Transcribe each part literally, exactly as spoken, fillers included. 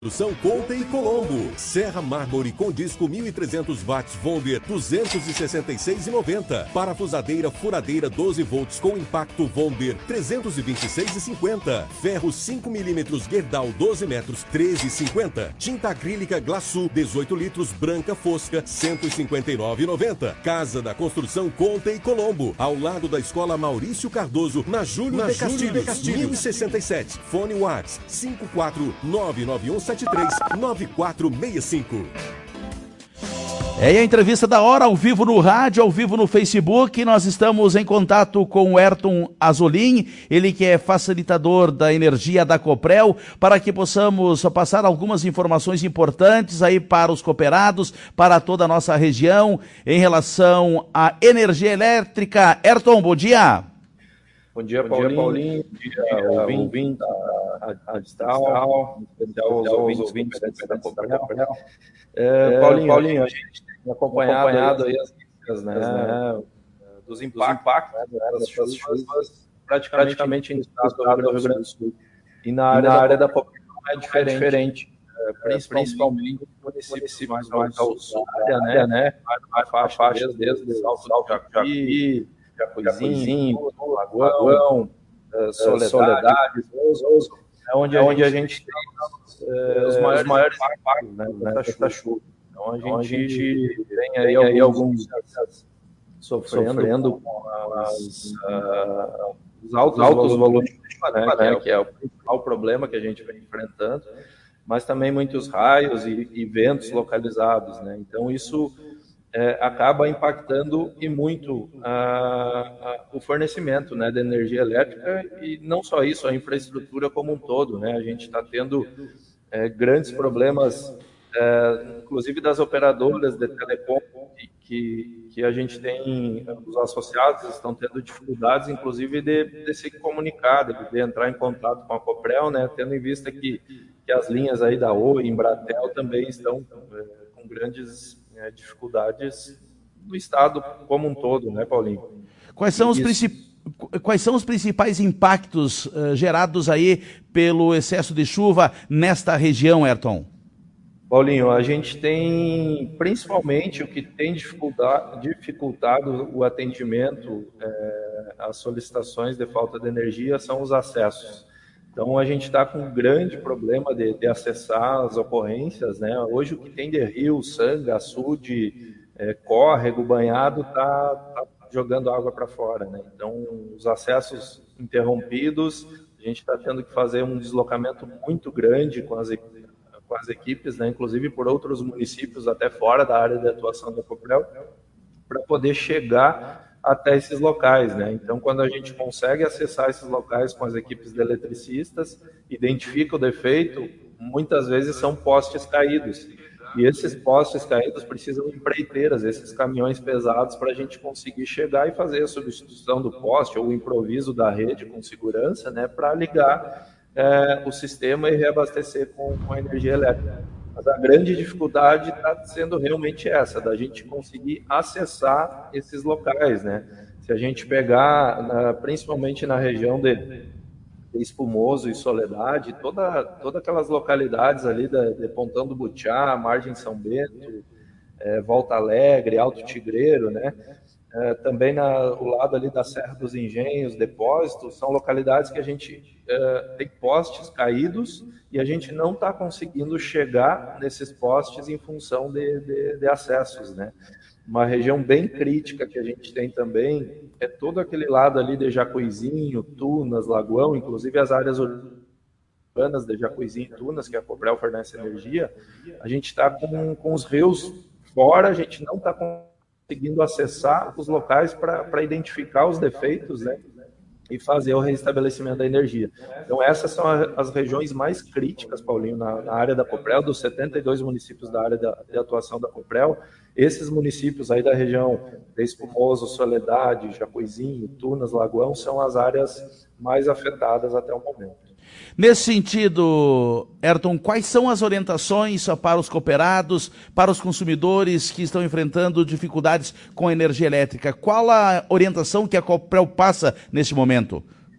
Construção Conta e Colombo. Serra Mármore com disco mil e trezentos watts Vonder duzentos e sessenta e seis reais e noventa centavos. Parafusadeira furadeira doze volts com impacto Vonder trezentos e vinte e seis reais e cinquenta centavos. Ferro cinco milímetros Gerdau doze metros treze reais e cinquenta centavos. Tinta acrílica Glaçu dezoito litros branca fosca cento e cinquenta e nove reais e noventa centavos. Casa da Construção Conta e Colombo, ao lado da Escola Maurício Cardoso, na Júlio de Castilhos, mil e sessenta e sete. Fone WhatsApp cinco quatro nove nove um sete três nove quatro seis cinco. É a entrevista da hora, ao vivo no rádio, ao vivo no Facebook. Nós estamos em contato com o Ayrton Azolim, ele que é facilitador da energia da Coprel, para que possamos passar algumas informações importantes aí para os cooperados, para toda a nossa região, em relação à energia elétrica. Ayrton, bom dia. Bom dia, Paulinho. Bom dia, Paulinho. Bom dia, ouvinte da Distal, especial aos ouvintes da Coprel. É, Paulinho, Paulinho, a gente tem acompanhado, acompanhado aí as dicas, né, né, dos impactos, né, das chuvas praticamente, praticamente em estado do Rio Grande do Sul. E na área, na área da Coprel é diferente, é diferente é, principalmente nos municípios mais ao sul, né, né, a faixa, faixa desde o Salto do Jacuí, Jacuizinho, Lagoão, uh, Soledade, Soledade Souza, é onde, é onde a gente tem uh, os maiores, maiores impactos, né, nessa chuva. Então a gente, então, a gente tem aí, aí alguns sofrendo, sofrendo com as, uh, os altos, altos volumes de chuva, né, né, que é o principal problema que a gente vem enfrentando, mas também muitos raios e, e ventos localizados, né? Então isso É, acaba impactando e muito a, a, o fornecimento, né, da energia elétrica, e não só isso, a infraestrutura como um todo, né? A gente está tendo é, grandes problemas, é, inclusive das operadoras de telecom, que, que a gente tem, os associados estão tendo dificuldades, inclusive, de, de se comunicar, de, de entrar em contato com a Coprel, né, tendo em vista que, que as linhas aí da Oi, Embratel, também estão é, com grandes dificuldades no estado como um todo, né, Paulinho? Quais são os, princip... Quais são os principais impactos uh, gerados aí pelo excesso de chuva nesta região, Ayrton? Paulinho, a gente tem, principalmente, o que tem dificultado, dificultado o atendimento é, às solicitações de falta de energia são os acessos. Então, a gente está com um grande problema de, de acessar as ocorrências, né? Hoje, o que tem de rio, sanga, açude, é, córrego, banhado, está tá jogando água para fora, né? Então, os acessos interrompidos, a gente está tendo que fazer um deslocamento muito grande com as, com as equipes, né? Inclusive por outros municípios, até fora da área de atuação da Coprel, para poder chegar até esses locais, né? Então, quando a gente consegue acessar esses locais com as equipes de eletricistas, identifica o defeito, muitas vezes são postes caídos. E esses postes caídos precisam de empreiteiras, esses caminhões pesados, para a gente conseguir chegar e fazer a substituição do poste ou o improviso da rede com segurança, né, para ligar é, o sistema e reabastecer com, com a energia elétrica. Mas a grande dificuldade está sendo realmente essa, da gente conseguir acessar esses locais, né? Se a gente pegar, na, principalmente na região de, de Espumoso e Soledade, toda, todas aquelas localidades ali de, de Pontão do Butiá, Margem São Bento, é, Volta Alegre, Alto Tigreiro, né? É, também na, o lado ali da Serra dos Engenhos, Depósitos, são localidades que a gente é, tem postes caídos e a gente não está conseguindo chegar nesses postes em função de, de, de acessos, né? Uma região bem crítica que a gente tem também é todo aquele lado ali de Jacuizinho, Tunas, Lagoão, inclusive as áreas urbanas de Jacuizinho e Tunas, que a Coprel fornece energia. A gente está com, com os rios fora, a gente não está com conseguindo acessar os locais para identificar os defeitos, né, e fazer o restabelecimento da energia. Então, essas são a, as regiões mais críticas, Paulinho, na, na área da Coprel, dos setenta e dois municípios da área da, de atuação da Coprel. Esses municípios aí da região de Espumoso, Soledade, Jacuizinho, Tunas, Lagoão, são as áreas mais afetadas até o momento. Nesse sentido, Ayrton, quais são as orientações para os cooperados, para os consumidores que estão enfrentando dificuldades com a energia elétrica? Qual a orientação que a Coprel passa neste momento?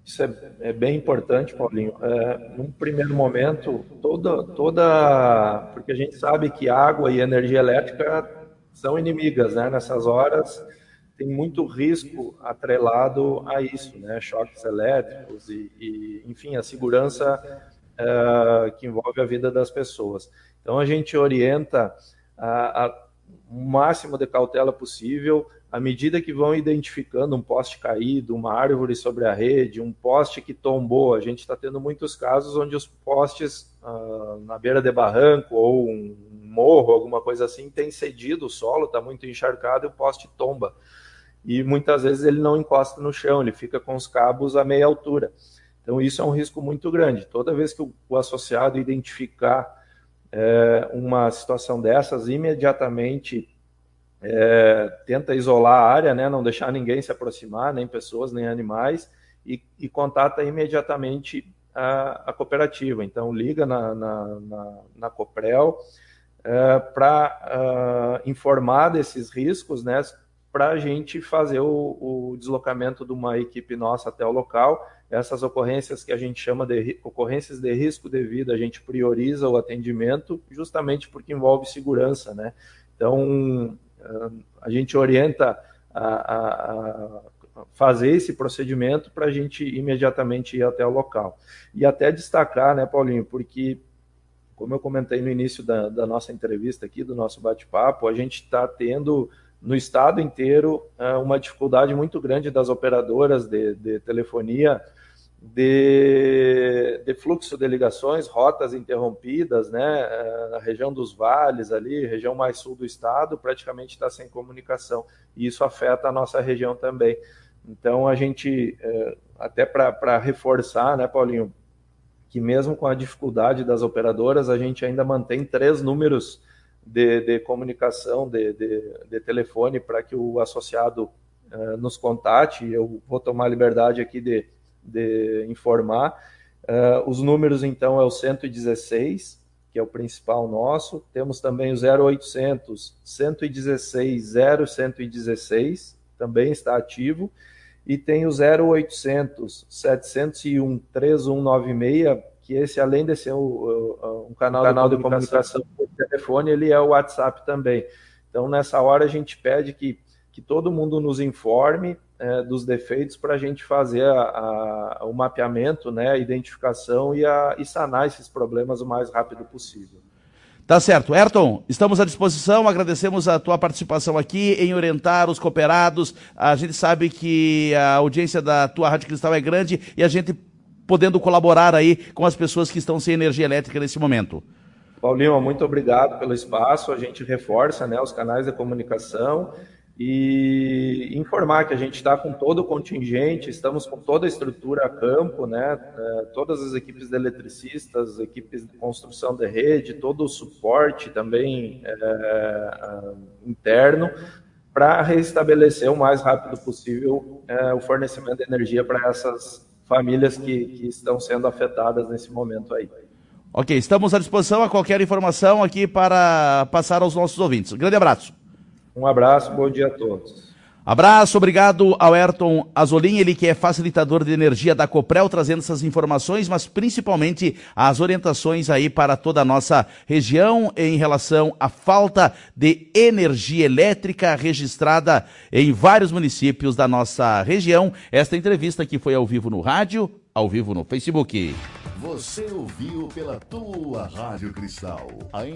Isso é, é bem importante, Paulinho. É, num primeiro momento, toda, toda, porque a gente sabe que água e energia elétrica são inimigas, né? Nessas horas tem muito risco atrelado a isso, né? Choques elétricos e, e enfim, a segurança é, que envolve a vida das pessoas. Então a gente orienta a, a, o máximo de cautela possível. À medida que vão identificando um poste caído, uma árvore sobre a rede, um poste que tombou, a gente está tendo muitos casos onde os postes ah, na beira de barranco ou um morro, alguma coisa assim, tem cedido o solo, está muito encharcado e o poste tomba. E muitas vezes ele não encosta no chão, ele fica com os cabos a meia altura. Então isso é um risco muito grande. Toda vez que o, o associado identificar é, uma situação dessas, imediatamente É, tenta isolar a área, né, não deixar ninguém se aproximar, nem pessoas, nem animais, e, e contata imediatamente a, a cooperativa. Então, liga na, na, na, na Coprel é, para uh, informar desses riscos, né, para a gente fazer o, o deslocamento de uma equipe nossa até o local. Essas ocorrências que a gente chama de ocorrências de risco de vida, a gente prioriza o atendimento justamente porque envolve segurança, né? Então, a gente orienta a, a, a fazer esse procedimento para a gente imediatamente ir até o local. E até destacar, né, Paulinho, porque, como eu comentei no início da, da nossa entrevista aqui, do nosso bate-papo, a gente está tendo no estado inteiro uma dificuldade muito grande das operadoras de, de telefonia, De, de fluxo de ligações, rotas interrompidas, né? A região dos vales ali, região mais sul do estado, praticamente está sem comunicação, e isso afeta a nossa região também. Então a gente, até para reforçar, né, Paulinho, que mesmo com a dificuldade das operadoras, a gente ainda mantém três números de, de comunicação, de, de, de telefone, para que o associado uh, nos contate. Eu vou tomar a liberdade aqui de de informar. Uh, os números, então, é o cento e dezesseis, que é o principal nosso. Temos também o zero oitocentos, cento e dezesseis, zero cento e dezesseis, também está ativo. E tem o zero oitocentos, setecentos e um, três um nove seis, que esse, além de ser um, um canal, um canal de, comunicação, de comunicação por telefone, ele é o WhatsApp também. Então, nessa hora, a gente pede que, que todo mundo nos informe É, dos defeitos para a gente fazer a, a, o mapeamento, né, a identificação e, a, e sanar esses problemas o mais rápido possível. Tá certo. Ayrton, estamos à disposição, agradecemos a tua participação aqui em orientar os cooperados. A gente sabe que a audiência da tua Rádio Cristal é grande e a gente podendo colaborar aí com as pessoas que estão sem energia elétrica nesse momento. Paulinho, muito obrigado pelo espaço, a gente reforça, né, os canais de comunicação e informar que a gente está com todo o contingente, estamos com toda a estrutura a campo, né? Todas as equipes de eletricistas, equipes de construção de rede, todo o suporte também é, interno, para restabelecer o mais rápido possível é, o fornecimento de energia para essas famílias que, que estão sendo afetadas nesse momento aí. Ok, estamos à disposição a qualquer informação aqui para passar aos nossos ouvintes. Um grande abraço. Um abraço, bom dia a todos. Abraço, obrigado ao Ayrton Azolim, ele que é facilitador de energia da Coprel, trazendo essas informações, mas principalmente as orientações aí para toda a nossa região em relação à falta de energia elétrica registrada em vários municípios da nossa região. Esta entrevista que foi ao vivo no rádio, ao vivo no Facebook. Você ouviu pela tua Rádio Cristal.